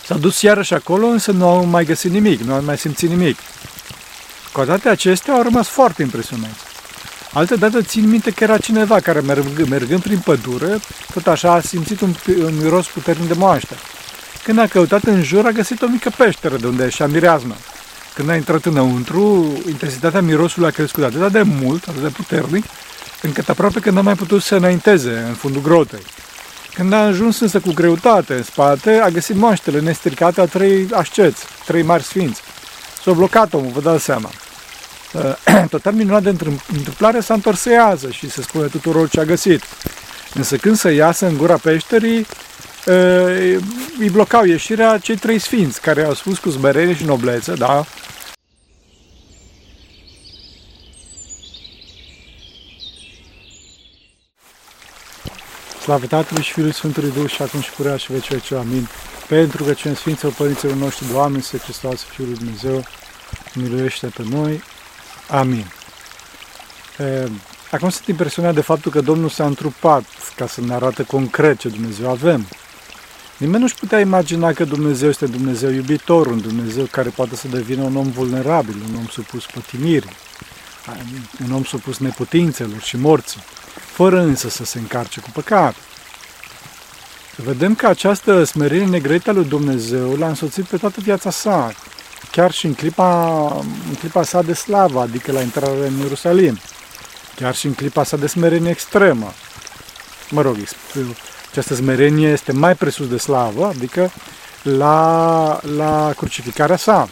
S-a dus iarăși acolo, însă nu au mai găsit nimic, nu au mai simțit nimic. Cu toate acestea au rămas foarte impresionați. Altădată țin minte că era cineva care mergând prin pădure, tot așa a simțit un miros puternic de moaște. Când a căutat în jur, a găsit o mică peșteră de unde ieșea mireasma. Când a intrat înăuntru, intensitatea mirosului a crescut atât de mult, atât de puternic, încât aproape că n-a mai putut să înainteze în fundul grotei. Când a ajuns însă cu greutate în spate, a găsit moaștele nestricate a 3 asceți, 3 mari sfinți. S-a blocat omul, vă dați seama. Total minunat de întâmplare s-a întors să iasă și să spune tuturor ce a găsit. Însă când să iasă în gura peșterii, îi blocau ieșirea cei 3 sfinți, care au spus cu smerenie și noblețe, da? Slavă Tatălui și Fiului Sfântului Duh și acum și purea și vecii vecii. Amin. Pentru că cei Sfinților Părinților noștri, Doamne, Iisuse Hristos, Fiul lui Dumnezeu, miluiește pe noi. Amin. Acum sunt impresionat de faptul că Domnul s-a întrupat ca să ne arate concret ce Dumnezeu avem. Nimeni nu-și putea imagina că Dumnezeu este Dumnezeu iubitor, un Dumnezeu care poate să devină un om vulnerabil, un om supus pătimirii, un om supus neputințelor și morții, fără însă să se încarce cu păcat. Vedem că această smerenie negrăită a lui Dumnezeu l-a însoțit pe toată viața sa, chiar și în clipa sa de slavă, adică la intrarea în Ierusalim, chiar și în clipa sa de smerenie extremă. Mă rog, această smerenie este mai presus de slavă, adică la crucificarea sa.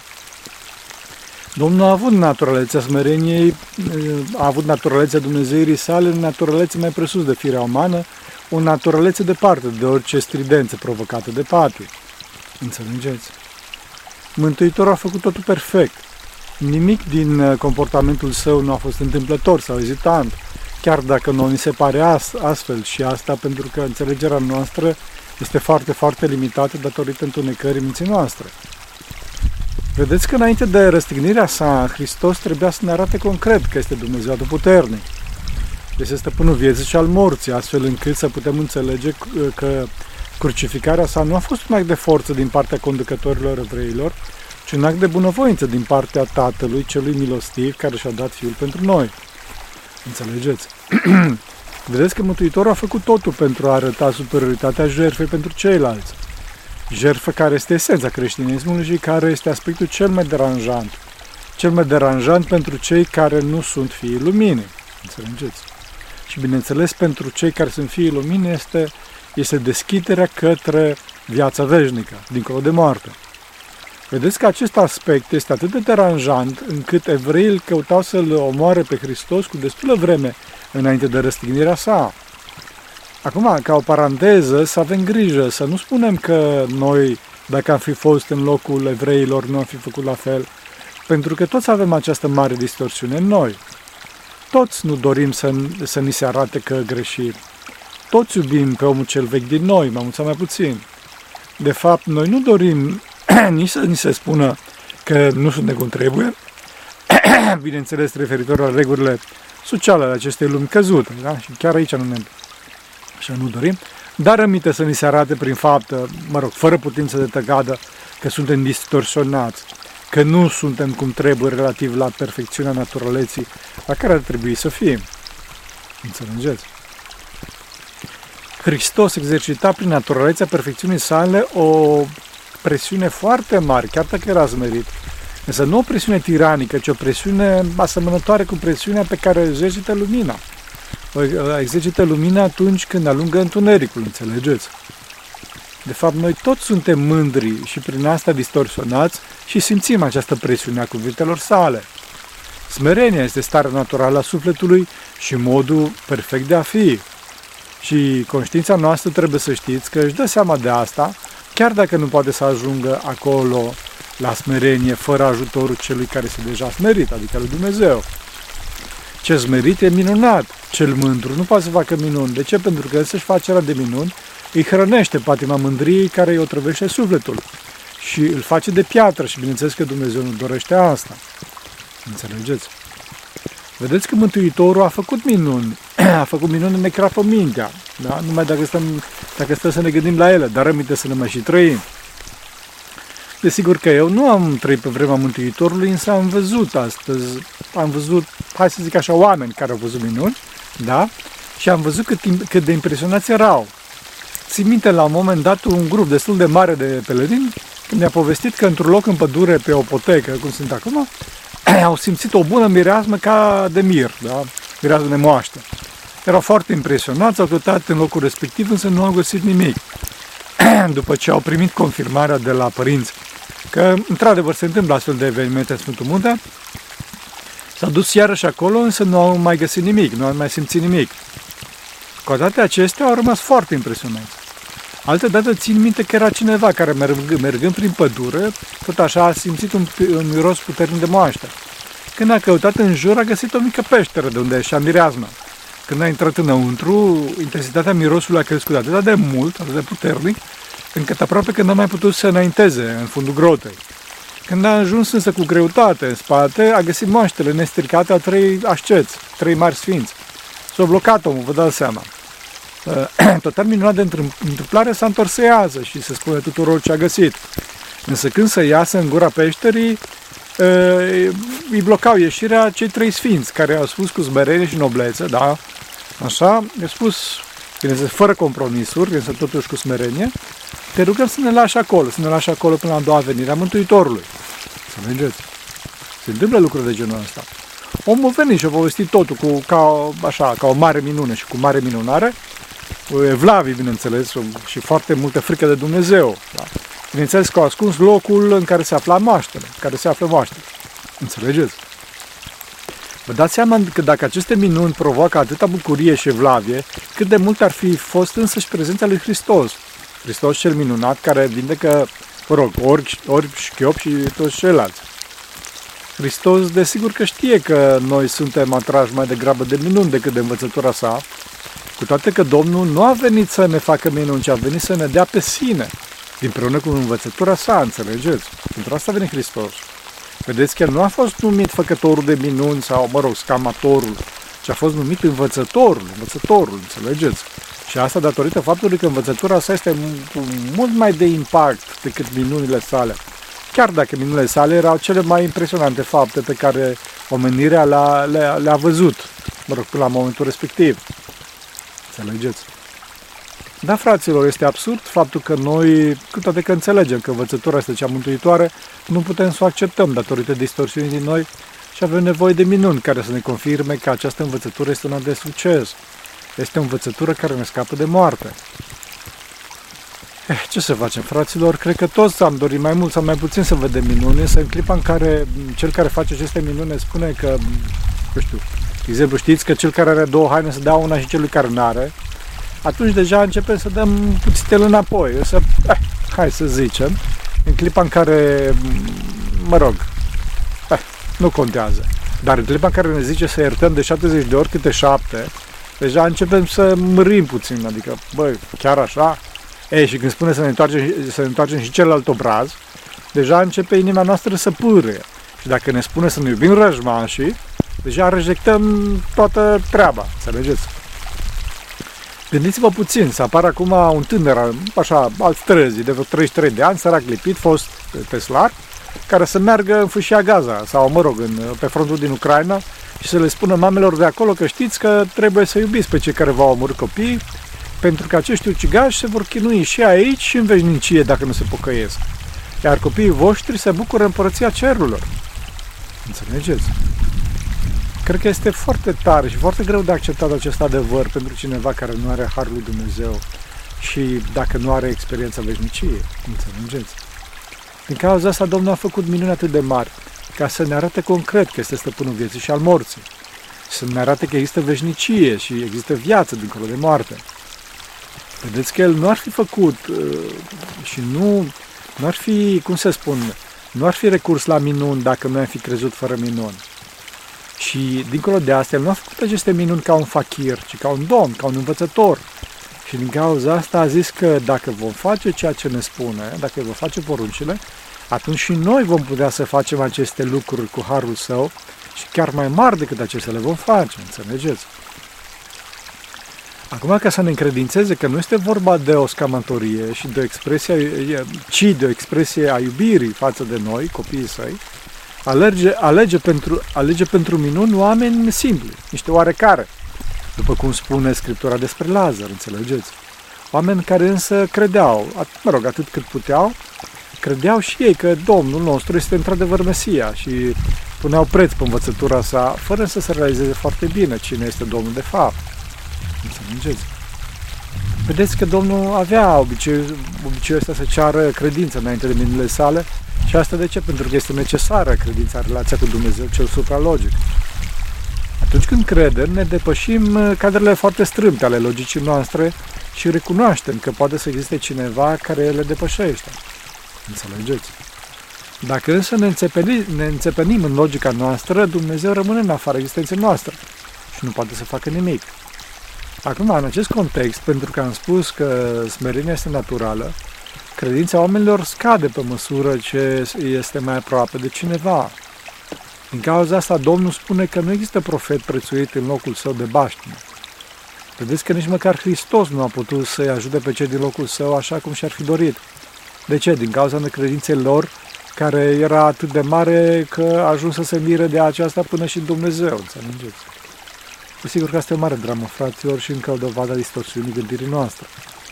Domnul a avut naturalețea smereniei, a avut naturalețea Dumnezeirii sale, naturalețe mai presus de firea umană, o naturalețe departe de orice stridență provocată de patie. Înțelegeți? Mântuitorul a făcut totul perfect. Nimic din comportamentul său nu a fost întâmplător sau ezitant, chiar dacă nu ni se pare astfel, și asta pentru că înțelegerea noastră este foarte, foarte limitată datorită întunecării minții noastre. Vedeți că înainte de răstignirea sa, Hristos trebuia să ne arate concret că este Dumnezeu atotputernic. Este stăpânul vieții și al morții, astfel încât să putem înțelege că crucificarea sa nu a fost un act de forță din partea conducătorilor evreilor, ci un act de bunăvoință din partea Tatălui celui milostiv care și-a dat Fiul pentru noi. Înțelegeți? Vedeți că Mântuitorul a făcut totul pentru a arăta superioritatea jertfei pentru ceilalți. Jertfă care este esența creștinismului și care este aspectul cel mai deranjant. Cel mai deranjant pentru cei care nu sunt fiii luminii. Înțelegeți? Și bineînțeles, pentru cei care sunt fiii luminii este deschiderea către viața veșnică, dincolo de moarte. Vedeți că acest aspect este atât de deranjant încât evreii îl căutau să-L omoare pe Hristos cu destulă vreme înainte de răstignirea sa. Acum, ca o paranteză, să avem grijă, să nu spunem că noi, dacă am fi fost în locul evreilor, nu am fi făcut la fel, pentru că toți avem această mare distorsiune în noi. Toți nu dorim să ni se arate că greșim. Toți iubim pe omul cel vechi din noi, mai mult sau mai puțin. De fapt, noi nu dorim nici să ni se spună că nu suntem cum trebuie, bineînțeles referitor la regulile sociale ale acestei lumi căzute, da? Și chiar aici nu dorim, dar aminte să ni se arate prin faptă, fără putință de tăgadă, că suntem distorsionați, că nu suntem cum trebuie relativ la perfecțiunea naturaleții la care ar trebui să fim. Înțelegeți? Hristos exercita prin naturalețea perfecțiunii sale o presiune foarte mare, chiar dacă era smerit. Însă nu o presiune tiranică, ci o presiune asemănătoare cu presiunea pe care exercită lumina. Exercită lumina atunci când alungă întunericul, înțelegeți? De fapt, noi toți suntem mândri și prin asta distorsionați și simțim această presiune a cuvintelor sale. Smerenia este starea naturală a sufletului și modul perfect de a fi. Și conștiința noastră trebuie să știți că își dă seama de asta, chiar dacă nu poate să ajungă acolo la smerenie fără ajutorul celui care este deja smerit, adică lui Dumnezeu. Cel smerit e minunat, cel mândru nu poate să facă minuni. De ce? Pentru că să-și facerea de minuni îi hrănește patima mândriei care îi otrăvește sufletul și îl face de piatră și bineînțeles că Dumnezeu nu dorește asta. Înțelegeți? Vedeți că Mântuitorul a făcut minuni, a făcut minuni în necrapă mintea, da? Numai dacă stăm să ne gândim la ele, dar rămite să ne mai și trăim. Desigur că eu nu am trăit pe vremea Mântuitorului, însă am văzut astăzi, hai să zic așa, oameni care au văzut minuni, da? Și am văzut cât de impresionați erau. Țin minte la un moment dat un grup destul de mare de pelerini, când mi-a povestit că într-un loc în pădure, pe o potecă, cum sunt acum, au simțit o bună mireasmă ca de mir, da? Mireasmă de moaște. Erau foarte impresionați, au căutat în locul respectiv, însă nu au găsit nimic. După ce au primit confirmarea de la părinți că, într-adevăr, se întâmplă astfel de evenimente în Sfântul Munte, s-au dus iarăși acolo, însă nu au mai găsit nimic, nu au mai simțit nimic. Cu toate acestea au rămas foarte impresionați. Altădată țin minte că era cineva care, mergând prin pădure, tot așa a simțit un miros puternic de moaște. Când a căutat în jur, a găsit o mică peșteră de unde ieșea mireasma. Când a intrat înăuntru, intensitatea mirosului a crescut atât de mult, atât de puternic, încât aproape că n-a mai putut să înainteze în fundul grotei. Când a ajuns însă cu greutate în spate, a găsit moaștele nestricate a 3 asceți, 3 mari sfinți. S-a blocat omul, vă dați seama. Total minunat de întâmplare s-a întors să iasă și se spune tuturor ce a găsit. Însă când să iasă în gura peșterii, îi blocau ieșirea cei 3 sfinți, care au spus cu smerenie și noblețe, da, așa, i-au spus, bineînțeles, fără compromisuri, însă totuși cu smerenie, te rugăm să ne lași acolo până la a doua venire a Mântuitorului. Să mergeți. Se întâmplă lucruri de genul ăsta. Omul venit și a povestit totul ca o mare minune și cu mare minunare, evlavii, bineînțeles, și foarte multă frică de Dumnezeu. Da? Bineînțeles că au ascuns locul în care se afla moaștele, Înțelegeți? Vă dați seama că dacă aceste minuni provoacă atâta bucurie și evlavie, cât de mult ar fi fost însăși prezența lui Hristos. Hristos cel minunat care vindecă, orbi, șchiopi și toți ceilalți. Hristos desigur că știe că noi suntem atrași mai degrabă de minuni decât de învățătura sa, cu toate că Domnul nu a venit să ne facă minuni, ci a venit să ne dea pe sine, împreună cu învățătura sa, înțelegeți? Pentru asta vine Hristos. Vedeți că el nu a fost numit făcătorul de minuni sau, scamatorul, ci a fost numit învățătorul, înțelegeți? Și asta datorită faptului că învățătura sa este cu mult mai de impact decât minunile sale. Chiar dacă minunile sale erau cele mai impresionante fapte pe care omenirea le-a văzut, până la momentul respectiv. Înțelegeți? Da, fraților, este absurd faptul că noi, cu toate că înțelegem că învățătura este cea mântuitoare, nu putem să o acceptăm datorită distorsiunii din noi și avem nevoie de minuni care să ne confirme că această învățătură este una de succes. Este o învățătură care ne scapă de moarte. Ce să facem, fraților? Cred că toți am dorit mai mult sau mai puțin să vedem minuni, însă în clipa în care cel care face aceste minuni spune că, de exemplu, știți că cel care are 2 haine să dea una și celui care nu are, atunci deja începem să dăm puțitel înapoi. Însă, hai să zicem, în clipa în care, nu contează. Dar în clipa în care ne zice să iertăm de 70 de ori câte 7, deja începem să mărim puțin, adică, chiar așa? Și când spune să ne întoarcem și celălalt obraz, deja începe inima noastră să pârâie. Și dacă ne spune să ne iubim răjmașii, deja rejectăm toată treaba, înțelegeți? Gândiți-vă puțin, să apară acum un tânăr, așa, alt străzi, de vreo 33 de ani, sărac lipit, fost teslar, care să meargă în fâșia Gaza, sau, pe frontul din Ucraina, și să le spună mamelor de acolo că știți că trebuie să iubiți pe cei care v-au omorât copiii, pentru că acești ucigași se vor chinui și aici și în veșnicie dacă nu se pocăiesc. Iar copiii voștri se bucură în împărăția cerurilor. Înțelegeți? Cred că este foarte tare și foarte greu de acceptat acest adevăr pentru cineva care nu are harul lui Dumnezeu și dacă nu are experiența veșniciei. Înțelegeți? Din cauza asta Domnul a făcut minuni atât de mari ca să ne arate concret că este stăpânul vieții și al morții. Să ne arate că există veșnicie și există viață dincolo de moarte. Vedeți că El nu ar fi făcut și nu ar fi, nu ar fi recurs la minuni dacă noi am fi crezut fără minuni. Și dincolo de asta, El nu a făcut aceste minuni ca un fachir, ci ca un domn, ca un învățător. Și din cauza asta a zis că dacă vom face ceea ce ne spune, dacă vom face poruncile, atunci și noi vom putea să facem aceste lucruri cu harul Său și chiar mai mari decât acestea le vom face, înțelegeți? Acum, ca să ne încredințeze că nu este vorba de o scamatorie și de o expresie, ci de o expresie a iubirii față de noi, copiii săi, alege pentru minuni oameni simpli, niște oarecare, după cum spune Scriptura despre Lazar, înțelegeți? Oameni care însă credeau, atât cât puteau, credeau și ei că Domnul nostru este într-adevăr Mesia și puneau preț pe învățătura sa, fără să se realizeze foarte bine cine este Domnul de fapt. Înțelegeți? Vedeți că Domnul avea obiceiul ăsta să ceară credință înainte de minunile sale și asta de ce? Pentru că este necesară credința, relația cu Dumnezeu cel supralogic. Atunci când credem, ne depășim cadrele foarte strâmte ale logicii noastre și recunoaștem că poate să existe cineva care le depășește. Înțelegeți? Dacă însă ne înțepenim în logica noastră, Dumnezeu rămâne în afara existenței noastre și nu poate să facă nimic. Acum, în acest context, pentru că am spus că smerenia este naturală, credința oamenilor scade pe măsură ce este mai aproape de cineva. Din cauza asta, Domnul spune că nu există profet prețuit în locul său de baștină. Vedeți că nici măcar Hristos nu a putut să-i ajute pe cei din locul său așa cum și-ar fi dorit. De ce? Din cauza necredinței lor, care era atât de mare că a ajuns să se mire de aceasta până și Dumnezeu, înțelegeți? Desigur că asta e o mare dramă, fraților, și încă o dovadă a distorsiunii gândirii noastre.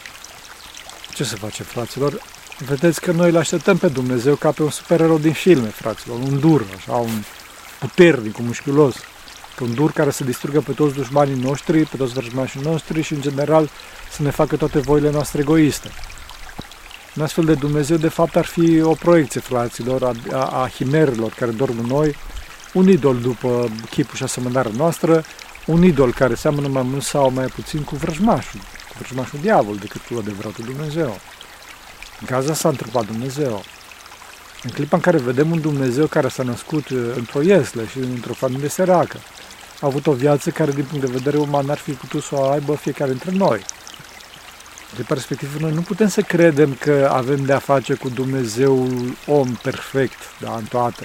Ce să face, fraților? Vedeți că noi îl așteptăm pe Dumnezeu ca pe un supererou din filme, fraților, un dur, așa, un puternic, un mușchiulos, un dur care să distrugă pe toți dușmanii noștri, pe toți vrăjmașii noștri și, în general, să ne facă toate voile noastre egoiste. Un astfel de Dumnezeu, de fapt, ar fi o proiecție, fraților, a himerilor care dorm în noi, un idol după chipul și asemănarea noastră, un idol care seamănă mai mult sau mai puțin cu vrăjmașul diavol decât cu adevăratul Dumnezeu. În cazul s-a întrupat Dumnezeu. În clipa în care vedem un Dumnezeu care s-a născut într-o iesle și într-o familie săracă, a avut o viață care, din punct de vedere uman, n-ar fi putut să o aibă fiecare dintre noi. De perspectivă, noi nu putem să credem că avem de-a face cu Dumnezeul om perfect, da, în toate,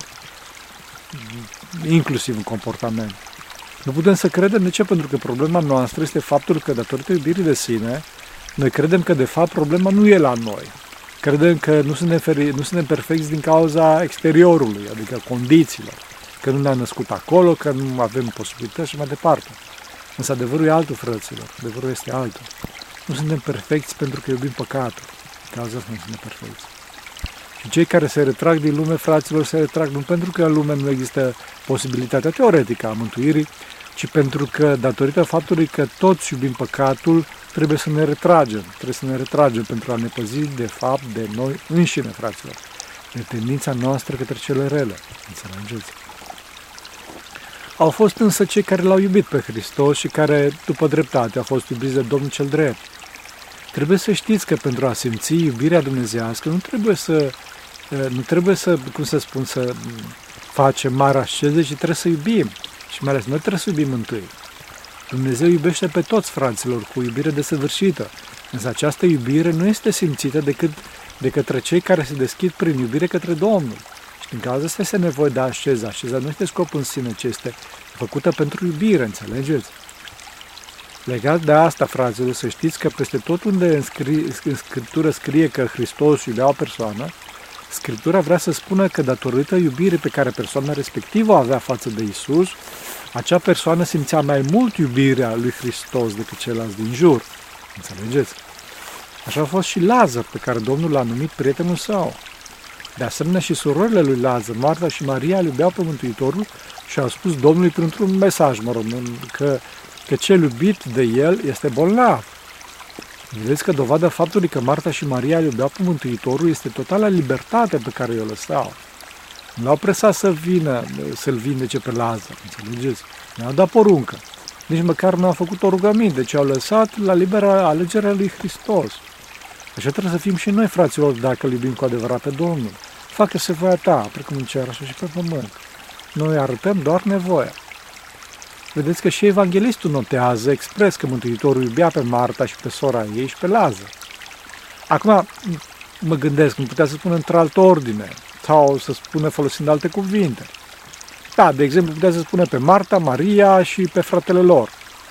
inclusiv în comportament. Nu putem să credem, de ce? Pentru că problema noastră este faptul că, datorită iubirii de sine, noi credem că, de fapt, problema nu e la noi. Credem că nu suntem perfecți din cauza exteriorului, adică condițiilor, că nu ne-am născut acolo, că nu avem posibilități și mai departe. Însă adevărul e altul, frăților, adevărul este altul. Nu suntem perfecți pentru că iubim păcatul, din cauza asta nu suntem perfecți. Și cei care se retrag din lume, fraților, se retrag nu pentru că în lume nu există posibilitatea teoretică a mântuirii, ci pentru că, datorită faptului că toți iubim păcatul, trebuie să ne retragem pentru a ne păzi, de fapt, de noi înșine, fraților, de tendința noastră către cele rele, înțelegeți? Au fost însă cei care l-au iubit pe Hristos și care, după dreptate, au fost iubiți de Domnul cel drept. Trebuie să știți că pentru a simți iubirea dumnezeiască nu trebuie să, cum să spun, să facem mari asceze, ci trebuie să iubim. Și mai ales noi trebuie să iubim întâi. Dumnezeu iubește pe toți, fraților, cu iubire desăvârșită, însă această iubire nu este simțită decât de către cei care se deschid prin iubire către Domnul. Și din cauza asta este nevoie de asceza. Asceza nu este scop în sine, ci este făcută pentru iubire, înțelegeți? Legat de asta, fraților, să știți că peste tot unde în Scriptură scrie că Hristos iubea o persoană, Scriptura vrea să spună că datorită iubirii pe care persoana respectivă o avea față de Isus, acea persoană simțea mai mult iubirea lui Hristos decât ceilalți din jur. Înțelegeți? Așa a fost și Lazar, pe care Domnul l-a numit prietenul său. De asemenea și surorile lui Lazar, Marta și Maria, îl iubeau pe Mântuitorul și au spus Domnului printr-un mesaj, că cel iubit de el este bolnav. Vedeți că dovada faptului că Marta și Maria îl iubeau pe Mântuitorul este totala libertate pe care i-o lăsau. Nu l-au presat să-l vindece pe Lazar, înțelegeți? Ne-au dat poruncă. Nici măcar nu au făcut o rugăminte, ci au lăsat la libera alegerea lui Hristos. Așa trebuie să fim și noi, fraților, dacă îl iubim cu adevărat pe Domnul. Facă-se voia ta, precum în cer, așa și pe pământ. Noi arătăm doar nevoia. Vedeți că și evanghelistul notează expres că Mântuitorul iubea pe Marta și pe sora ei și pe Lazar. Acum mă gândesc, nu putea să spună într-altă ordine sau să spună folosind alte cuvinte. Da, de exemplu, putea să spună pe Marta, Maria și pe fratele lor.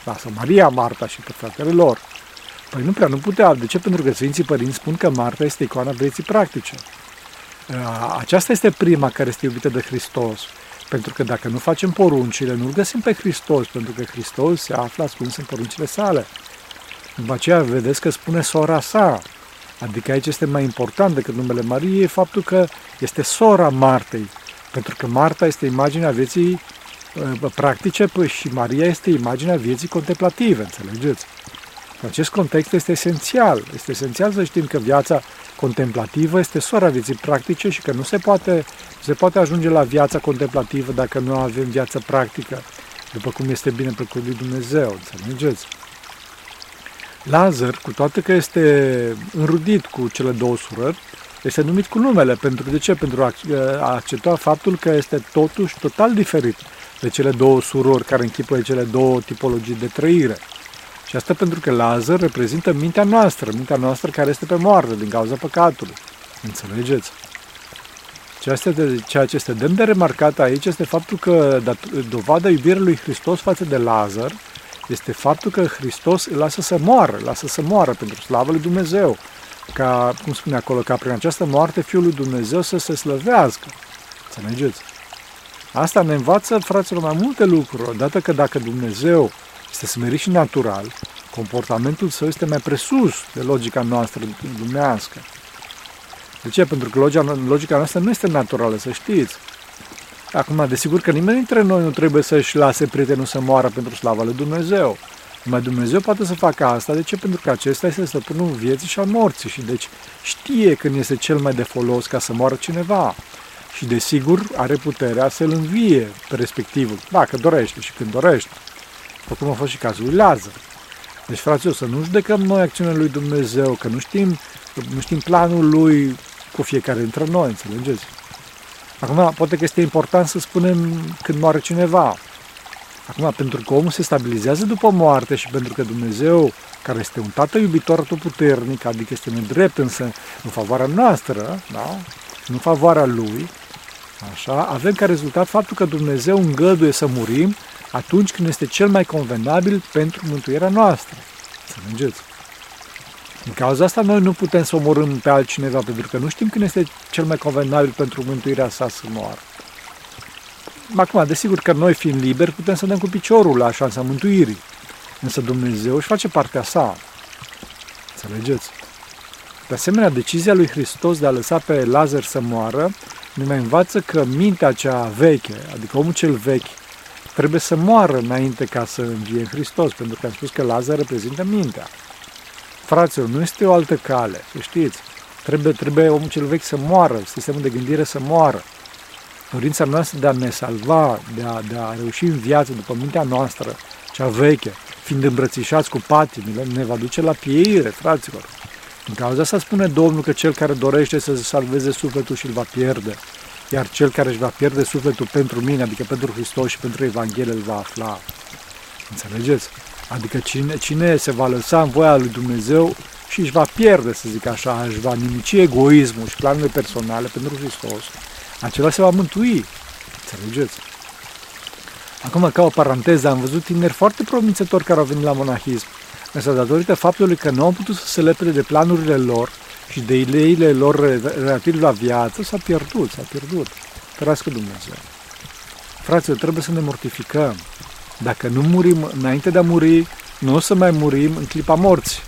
sau Maria, Marta și pe fratele lor. Păi nu putea. De ce? Pentru că Sfinții Părinți spun că Marta este icoana vieții practice. Aceasta este prima care este iubită de Hristos. Pentru că dacă nu facem poruncile, nu-L găsim pe Hristos, pentru că Hristos se află ascuns în poruncile sale. După aceea vedeți că spune sora sa. Adică aici este mai important decât numele Mariei faptul că este sora Martei. Pentru că Marta este imaginea vieții practice și Maria este imaginea vieții contemplative, înțelegeți? În acest context este esențial. Este esențial să știm că viața contemplativă este sora vieții practice și că nu se poate ajunge la viața contemplativă dacă nu avem viața practică, după cum este bine plăcut lui Dumnezeu, înțelegeți? Lazar, cu toate că este înrudit cu cele două surori, este numit cu numele. De ce? Pentru a accepta faptul că este totuși total diferit de cele două surori care închipuie cele două tipologii de trăire. Și asta pentru că Lazar reprezintă mintea noastră care este pe moarte din cauza păcatului. Înțelegeți? Ceea ce este demn de remarcat aici este faptul că dovada iubirii lui Hristos față de Lazar este faptul că Hristos îl lasă să moară pentru slavă lui Dumnezeu. Ca, cum spune acolo, ca prin această moarte Fiul lui Dumnezeu să se slăvească. Înțelegeți? Asta ne învață, fraților, mai multe lucruri. Odată că dacă Dumnezeu este smerit și natural, comportamentul său este mai presus de logica noastră lumească. De ce? Pentru că logica noastră nu este naturală, să știți. Acum, desigur că nimeni dintre noi nu trebuie să-și lase prietenul să moară pentru slava lui Dumnezeu. Numai Dumnezeu poate să facă asta. De ce? Pentru că acesta este stăpânul vieții și al morții și deci știe când este cel mai de folos ca să moară cineva. Și desigur are puterea să-l învie pe respectivul, dacă dorește și când dorește. După cum a fost și cazul lui Lazar. Deci, fraților, să nu judecăm noi acțiunea lui Dumnezeu, că nu știm planul lui cu fiecare dintre noi, înțelegeți? Acum, poate că este important să spunem când moare cineva. Acum, pentru că omul se stabilizează după moarte și pentru că Dumnezeu, care este un Tată iubitor atotputernic, adică este nedrept însă în favoarea noastră, da? În favoarea Lui, așa, avem ca rezultat faptul că Dumnezeu îngăduie să murim atunci când este cel mai convenabil pentru mântuirea noastră. Înțelegeți? Din cauza asta noi nu putem să omorâm pe altcineva, pentru că nu știm când este cel mai convenabil pentru mântuirea sa să moară. Acum, desigur că noi, fiind liberi, putem să dăm cu piciorul la șansa mântuirii. Însă Dumnezeu își face partea sa. Înțelegeți? De asemenea, decizia lui Hristos de a lăsa pe Lazar să moară ne mai învață că mintea cea veche, adică omul cel vechi, trebuie să moară înainte ca să învie în Hristos, pentru că am spus că Lazar reprezintă mintea. Fraților, nu este o altă cale, să știți. Trebuie omul cel vechi să moară, sistemul de gândire să moară. Dorința noastră de a ne salva, de a reuși în viață după mintea noastră, cea veche, fiind îmbrățișați cu patimile, ne va duce la pieire, fraților. În cauza asta spune Domnul că cel care dorește să se salveze sufletul și îl va pierde, iar cel care își va pierde sufletul pentru mine, adică pentru Hristos și pentru Evanghelie, îl va afla. Înțelegeți? Adică cine se va lăsa în voia lui Dumnezeu și își va pierde, să zic așa, își va nimici egoismul și planurile personale pentru Hristos, acela se va mântui. Înțelegeți? Acum, ca o paranteză, am văzut tineri foarte promițători care au venit la monahism, însă datorită faptului că nu au putut să se lepede de planurile lor și de ideile lor relativ la viață, s-a pierdut. Ferească Dumnezeu. Fraților, trebuie să ne mortificăm. Dacă nu murim înainte de a muri, nu o să mai murim în clipa morții.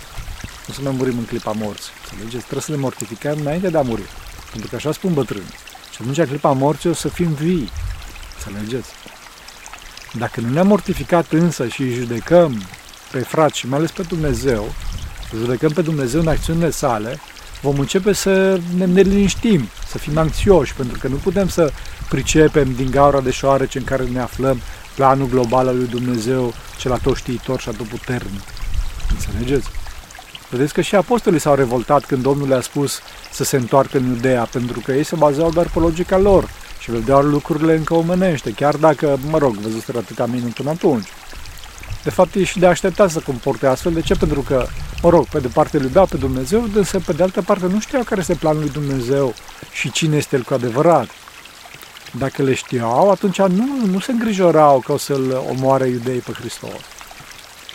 Înțelegeți? Trebuie să ne mortificăm înainte de a muri. Pentru că așa spun bătrânii. Și atunci, în clipa morții, o să fim vii. Înțelegeți? Dacă nu ne-am mortificat însă și îi judecăm pe frați și mai ales pe Dumnezeu, judecăm pe Dumnezeu în acțiunile sale, vom începe să ne neliniștim, să fim anxioși, pentru că nu putem să pricepem din gaura de șoarece în care ne aflăm planul global al lui Dumnezeu, cel atotștiitor și atotputernic. Înțelegeți? Vedeți că și apostolii s-au revoltat când Domnul le-a spus să se întoarcă în Iudeea, pentru că ei se bazau doar pe logica lor și vedeau lucrurile încă omenește, chiar dacă, văzuseră atâtea minuni până atunci. De fapt, e și de așteptat să comporte astfel. De ce? Pentru că, pe de parte îl iubeau pe Dumnezeu, însă pe de altă parte nu știau care este planul lui Dumnezeu și cine este El cu adevărat. Dacă le știau, atunci nu se îngrijorau că o să-L omoare iudeii pe Hristos.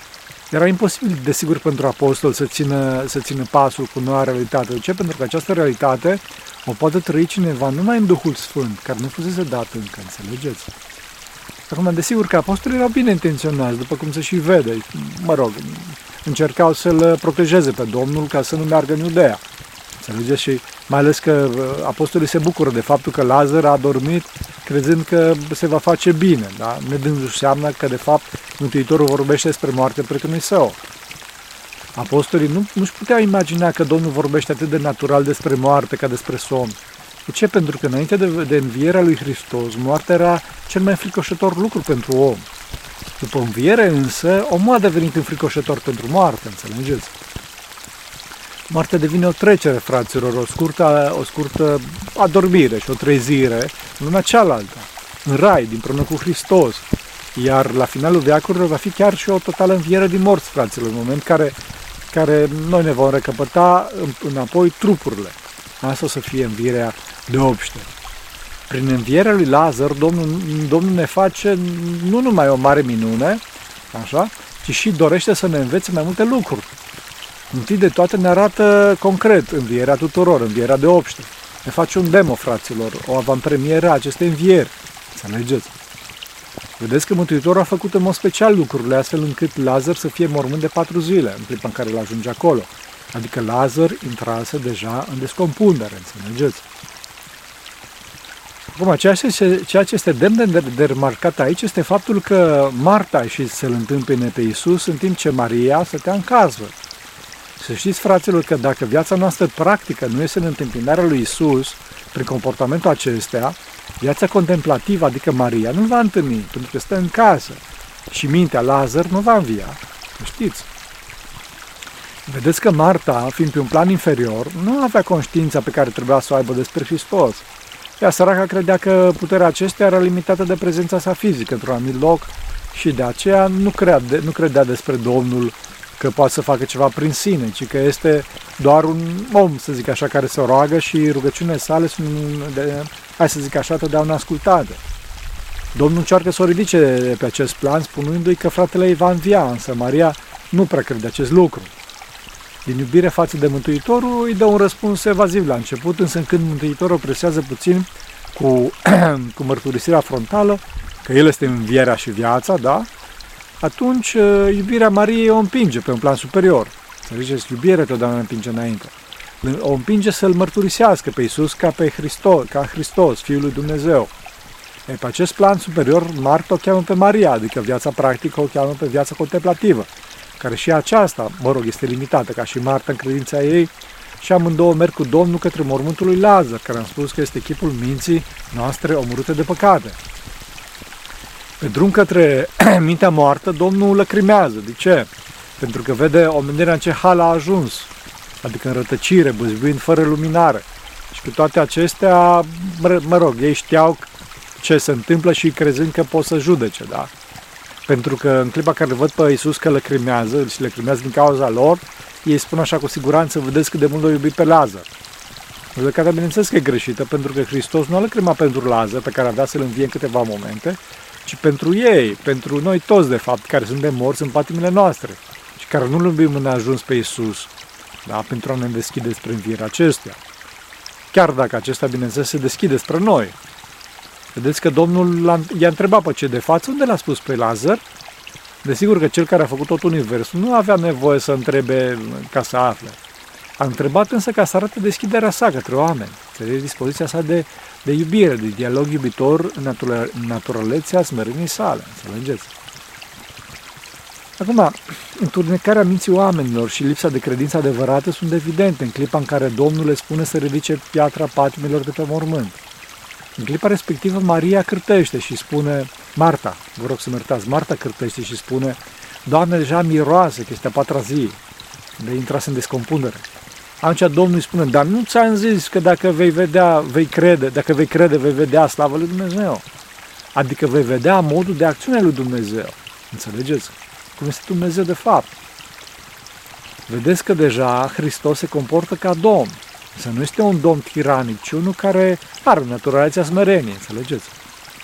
Era imposibil, desigur, pentru apostol să țină pasul cu noua realitate. De ce? Pentru că această realitate o poate trăi cineva numai în Duhul Sfânt, care nu fusese dat încă, înțelegeți? Acum, desigur că apostolii erau bine intenționați, după cum se și vede. Mă rog, încercau să-l protejeze pe Domnul ca să nu meargă în Iudeea. Înțelegeți? Și mai ales că apostolii se bucură de faptul că Lazar a dormit crezând că se va face bine, da? Nedându-și seama că, de fapt, Mântuitorul vorbește despre moarte prietenului său. Apostolii nu-și puteau imagina că Domnul vorbește atât de natural despre moarte ca despre somn. De ce? Pentru că înainte de învierea lui Hristos, moartea era cel mai înfricoșător lucru pentru om. După înviere însă, omul a devenit înfricoșător pentru moarte, înțelegeți? Moartea devine o trecere, fraților, o scurtă adormire și o trezire în lumea cealaltă, în rai, dinpreună cu Hristos. Iar la finalul veacurilor va fi chiar și o totală înviere din morți, fraților, în moment care noi ne vom recăpăta înapoi trupurile. Asta o să fie învierea de obște. Prin învierea lui Lazar, Domnul ne face nu numai o mare minune, așa, ci și dorește să ne învețe mai multe lucruri. Întâi de toate ne arată concret învierea tuturor, învierea de obște. Ne face un demo, fraților, o avantpremieră a acestei învieri. Înțelegeți? Vedeți că Mântuitorul a făcut în mod special lucrurile astfel încât Lazar să fie mormânt de 4 zile, în clipa în care îl ajunge acolo. Adică Lazar intrase deja în descompundere, înțelegeți? Acum, ceea ce este demn de remarcat aici este faptul că Marta a ieșit să-L întâmpine pe Iisus, în timp ce Maria stătea în cază. Să știți, fraților, că dacă viața noastră practică nu este în întâmpinarea lui Iisus, prin comportamentul acestea, viața contemplativă, adică Maria, nu va întâlni, pentru că stă în casă. Și mintea Lazar nu va învia. Știți? Vedeți că Marta, fiind pe un plan inferior, nu avea conștiința pe care trebuia să o aibă despre Hristos. Ea, săraca, credea că puterea acesteia era limitată de prezența sa fizică într-un anumit loc și de aceea nu credea despre Domnul că poate să facă ceva prin sine, ci că este doar un om, să zic așa, care se roagă și rugăciunile sale sunt, hai să zic așa, totdeauna ascultate. Domnul încearcă să o ridice pe acest plan, spunându-i că fratele ei va învia, însă Maria nu prea crede acest lucru. Din iubire față de Mântuitorul îi dă un răspuns evaziv la început, însă când Mântuitorul o presează puțin cu mărturisirea frontală, că El este învierea și viața, da? Atunci iubirea Mariei o împinge pe un plan superior. Înțelegeți? Iubirea totdeauna împinge înainte. O împinge să-L mărturisească pe Iisus ca Hristos, Fiul lui Dumnezeu. Pe acest plan superior, Marta o cheamă pe Maria, adică viața practică o cheamă pe viața contemplativă, care și aceasta, este limitată, ca și Marta în credința ei, și amândouă merg cu Domnul către mormântul lui Lazar, care am spus că este chipul minții noastre omorâte de păcate. Pe drum către mintea moartă, Domnul lăcrimează. De ce? Pentru că vede omenirea în ce hal a ajuns, adică în rătăcire, bâzbuind fără luminare. Și cu toate acestea, ei știau ce se întâmplă și crezând că pot să judece, da? Pentru că în clipa care văd pe Iisus că lăcrimează și lăcrimează din cauza lor, ei spun așa cu siguranță, vedeți cât de mult l-a iubit pe Lazar. Judecata, bineînțeles că e greșită, pentru că Hristos nu a lăcrimat pentru Lazar, pe care avea să-l învie în câteva momente, ci pentru ei, pentru noi toți, de fapt, care suntem morți în patimile noastre și care nu-L iubim în ajuns pe Iisus, da? Pentru a ne deschide spre învierea acestuia. Chiar dacă acesta, bineînțeles, se deschide spre noi. Vedeți că Domnul i-a întrebat pe cei de față, unde l-a spus pe Lazar? Desigur că cel care a făcut tot universul nu avea nevoie să întrebe ca să afle. A întrebat însă ca să arate deschiderea sa către oameni, înțelegi, dispoziția sa de iubire, de dialog iubitor în naturalețea smereniei sale, înțelegeți? Acum, înturnecarea minții oamenilor și lipsa de credință adevărată sunt evidente în clipa în care Domnul le spune să ridice piatra patimilor de pe mormânt. În clipa respectivă, Maria cârtește și spune, Marta, vă rog să mă iertați, Marta cârtește și spune, Doamne, deja miroase că este a 4-a zi, de intras în descompundere. Atunci Domnul îi spune, dar nu ți-am zis că dacă vei crede, vei vedea slavă lui Dumnezeu. Adică vei vedea modul de acțiune lui Dumnezeu. Înțelegeți? Cum este Dumnezeu de fapt. Vedeți că deja Hristos se comportă ca Domn. Să nu este un domn tiranic, ci unul care are naturalețea smerenie, înțelegeți?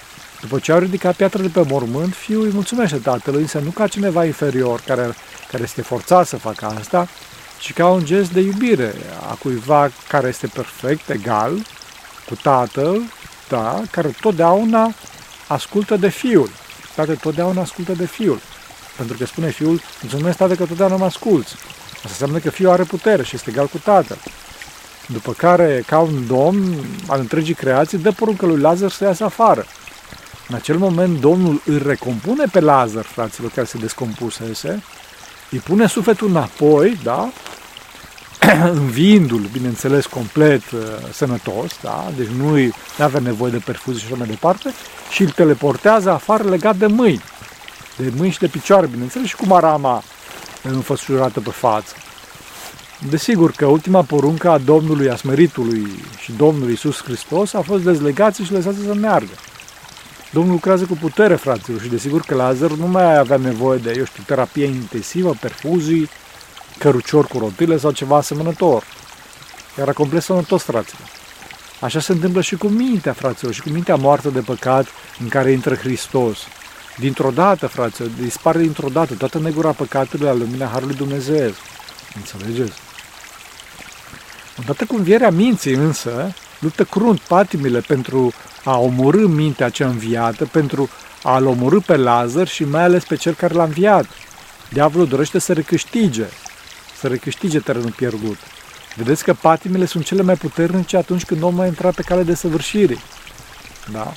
După ce au ridicat piatra de pe mormânt, fiul îi mulțumește tatălui, însă nu ca cineva inferior care este forțat să facă asta, ci ca un gest de iubire a cuiva care este perfect, egal, cu tatăl, da, care totdeauna ascultă de fiul. Tatăl totdeauna ascultă de fiul. Pentru că spune fiul, mulțumesc, tată, că totdeauna mă asculți. Asta înseamnă că fiul are putere și este egal cu tatăl. După care, ca un domn al întregii creații, dă poruncă lui Lazar să iasă afară. În acel moment, Domnul îl recompune pe Lazar, fraților, care se descompusese, îi pune sufletul înapoi, da? Înviindu-l, bineînțeles, complet sănătos, da? Deci nu avea nevoie de perfuzii și așa mai departe, și îl teleportează afară legat de mâini și de picioare, bineînțeles, și cu marama înfășurată pe față. Desigur că ultima poruncă a Domnului, a smeritului și Domnului Iisus Hristos a fost dezlegați și lăsați să meargă. Domnul lucrează cu putere, fraților, și desigur că Lazar nu mai avea nevoie de, terapie intensivă, perfuzii, căruciori cu rotile sau ceva asemănător. Era complet sănătos, fraților. Așa se întâmplă și cu mintea, fraților, și cu mintea moartă de păcat în care intră Hristos. Dintr-o dată, fraților, dispare dintr-o dată toată negura păcatului la lumina Harului Dumnezeu. Înțelegeți? Odată cu învierea minții, însă, luptă crunt patimile pentru a omorî mintea cea înviată, pentru a-l omorî pe Lazar și mai ales pe cel care l-a înviat. Diavolul dorește să recâștige terenul pierdut. Vedeți că patimile sunt cele mai puternice atunci când omul a intrat pe cale de săvârșire. Da?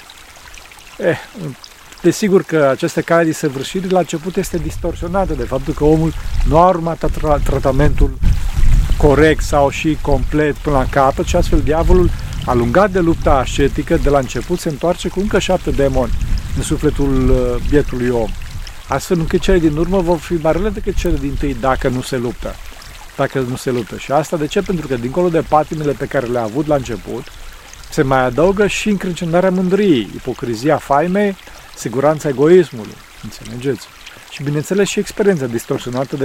Desigur că această cale de săvârșire la început este distorsionată de faptul că omul nu a urmat tratamentul corect sau și complet până la capăt și astfel diavolul, alungat de lupta ascetică, de la început se întoarce cu încă 7 demoni în sufletul bietului om. Astfel încât cele din urmă vor fi mai rele decât cele din tâi dacă nu se luptă. Și asta de ce? Pentru că dincolo de patimile pe care le-a avut la început, se mai adaugă și încrâncenarea mândriei, ipocrizia faimei, siguranța egoismului. Înțelegeți? Și bineînțeles și experiența distorsionată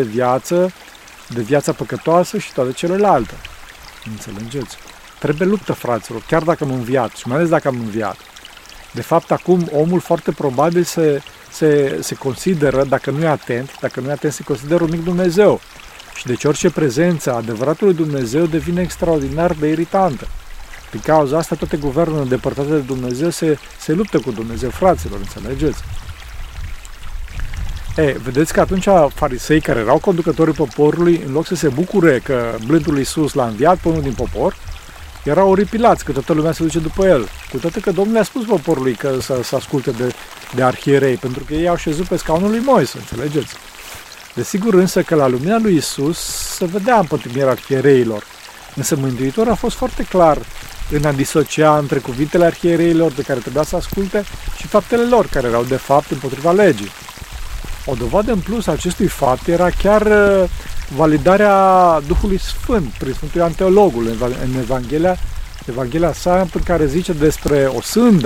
de viața păcătoasă și toate celelalte. Înțelegeți? Trebuie luptă, fraților, chiar dacă am înviat și mai ales dacă am înviat. De fapt, acum omul foarte probabil se consideră, dacă nu e atent, se consideră un mic Dumnezeu. Și deci orice prezență a adevăratului Dumnezeu devine extraordinar de iritantă. Din cauza asta, toate guvernele îndepărtate de Dumnezeu se luptă cu Dumnezeu, fraților, înțelegeți? Vedeți că atunci farisei, care erau conducătorii poporului, în loc să se bucure că blândul Iisus l-a înviat pe unul din popor, erau oripilați că toată lumea se duce după el. Cu toate că Domnul le-a spus poporului că să asculte de arhierei, pentru că ei au șezut pe scaunul lui Moise, înțelegeți? Desigur însă că la lumina lui Iisus se vedea împătimirea arhiereilor, însă Mântuitorul a fost foarte clar în a disocia între cuvintele arhiereilor de care trebuia să asculte și faptele lor, care erau de fapt împotriva legii. O dovadă în plus a acestui fapt era chiar validarea Duhului Sfânt prin Sfântul Ioan Teologul în Evanghelia sa, în care zice despre o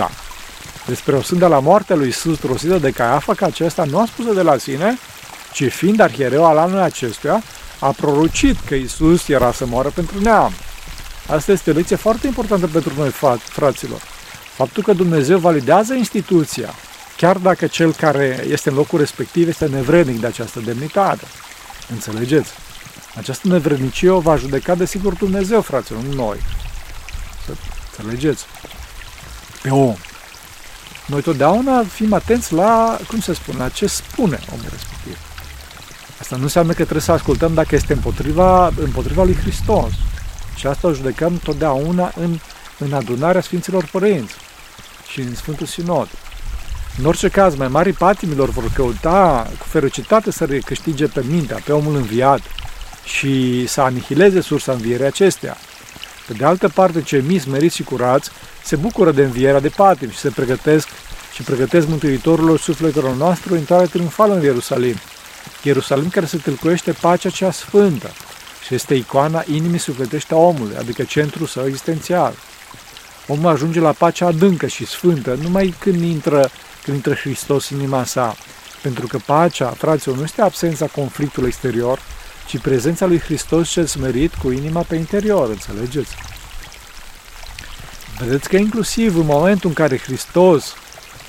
sânda la moartea lui Iisus rosită de Caiafa, că acesta nu a spus de la sine, ci fiind arhiereu al anului acestuia, a prorocit că Iisus era să moară pentru neam. Asta este o lecție foarte importantă pentru noi, fraților. Faptul că Dumnezeu validează instituția, chiar dacă cel care este în locul respectiv este nevrednic de această demnitate. Înțelegeți? Această nevrednicie o va judeca desigur Dumnezeu, fraților, nu noi. Să înțelegeți? Pe om. Noi totdeauna fim atenți la, la ce spune omul respectiv. Asta nu înseamnă că trebuie să ascultăm dacă este împotriva lui Hristos. Și asta o judecăm totdeauna în adunarea Sfinților Părinți și în Sfântul Sinod. În orice caz, mai mari patimilor vor căuta cu ferocitate să recâștige pe mintea, pe omul înviat și să anihileze sursa învierii acesteia. Pe de altă parte, cei mici, smeriți și curați se bucură de învierea de patim și se pregătesc Mântuitorul sufletelor noastre o intrare triumfală în Ierusalim. Ierusalim care se tâlcuiește pacea cea sfântă și este icoana inimii sufletești a omului, adică centrul său existențial. Omul ajunge la pacea adâncă și sfântă numai când intră Hristos în inima sa, pentru că pacea, fraților, nu este absența conflictului exterior, ci prezența lui Hristos cel smerit cu inima pe interior, înțelegeți? Vedeți că inclusiv în momentul în care Hristos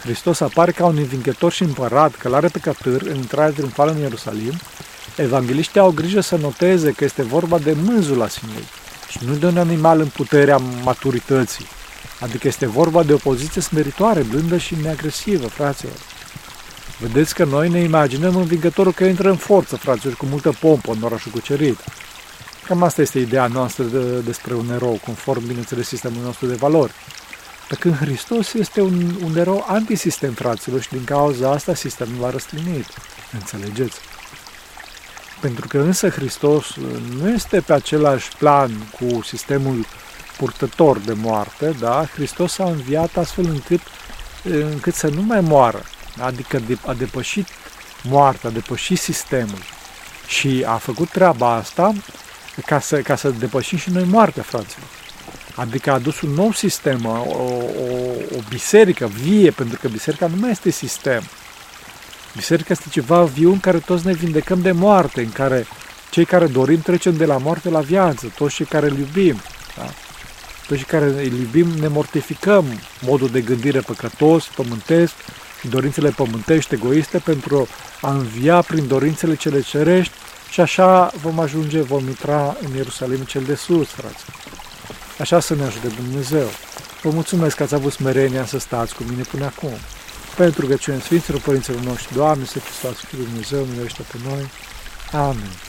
Hristos apare ca un învingător și împărat, călare pe catâr, în intrarea triumfală în Ierusalim, evangeliștii au grijă să noteze că este vorba de mânzul asinului și nu de un animal în puterea maturității. Adică este vorba de o poziție smeritoare, blândă și neagresivă, fraților. Vedeți că noi ne imaginăm învingătorul că intră în forță, fraților, cu multă pompă în orașul cucerit. Cam asta este ideea noastră despre un erou, conform, bineînțeles, sistemul nostru de valori. Pe când Hristos este un erou antisistem, fraților, și din cauza asta sistemul l-a răstignit. Înțelegeți? Pentru că însă Hristos nu este pe același plan cu sistemul purtător de moarte, da? Hristos a înviat astfel încât să nu mai moară, adică a depășit moartea, a depășit sistemul și a făcut treaba asta ca să depășim și noi moartea, fraților. Adică a adus un nou sistem, o biserică vie, pentru că biserica nu mai este sistem. Biserica este ceva viu în care toți ne vindecăm de moarte, în care cei care dorim trecem de la moarte la viață, toți cei care îl iubim, da? Toți cei care îl iubim ne mortificăm modul de gândire păcătos, pământesc și dorințele pământești, egoiste, pentru a învia prin dorințele cele cerești și așa vom intra în Ierusalim cel de sus, frați. Așa să ne ajute Dumnezeu. Vă mulțumesc că ați avut smerenia să stați cu mine până acum. Pentru rugăciunea Sfinților Părinților noștri, Doamne, să Hristos, Fiul Dumnezeu, miluiește pe noi. Amin.